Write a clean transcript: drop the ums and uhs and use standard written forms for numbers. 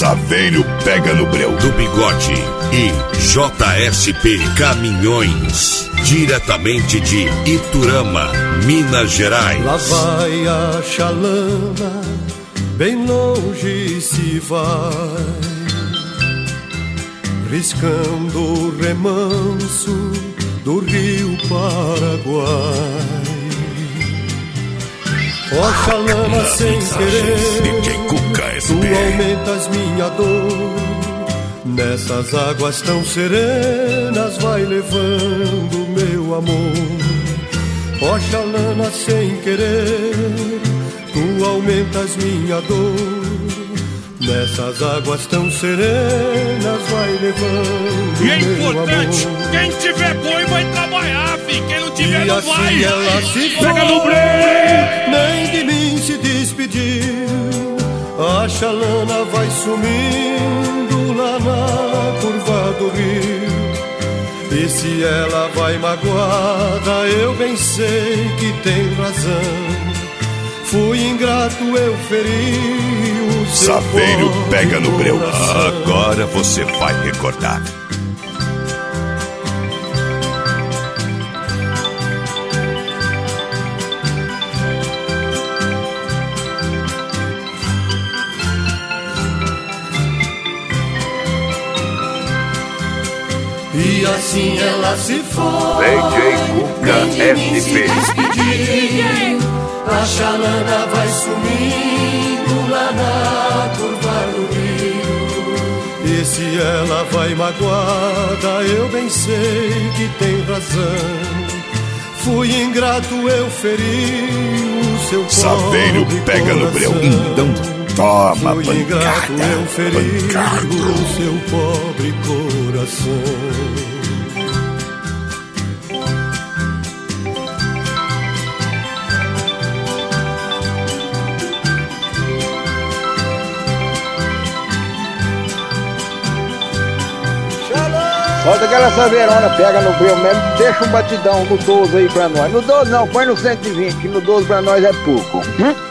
Saveiro pega no breu. Do Bigode e JSP Caminhões, diretamente de Iturama, Minas Gerais. Lá vai a chalana, bem longe se vai, riscando o remanso do rio Paraguai. Ó chalana, sem querer, tu aumentas minha dor. Nessas águas tão serenas vai levando meu amor. Ó chalana, sem querer, tu aumentas minha dor. Nessas águas tão serenas vai levando e é meu importante, amor. Quem tiver boi vai trabalhar, filho. Quem não tiver não assim vai. Ela se pega no breu. Nem de mim se despediu. A chalana vai sumindo lá na curva do rio. E se ela vai magoada, eu bem sei que tem razão. Fui ingrato, eu feri o seu Saveiro pega no breu. coração. Agora você vai recordar. E assim ela se foi. DJ Cuca SP. A chalana vai sumindo lá na curva do rio. E se ela vai magoada, eu bem sei que tem razão. Fui ingrato, eu feri o seu Saveiro pobre pega no breu. coração. Então toma Fui ingrato, pancada. eu feri o seu pobre coração. Solta aquela saveirona, pega no breu mesmo, deixa um batidão no 12 aí pra nós. No 12 não, põe no 120, que no 12 pra nós é pouco.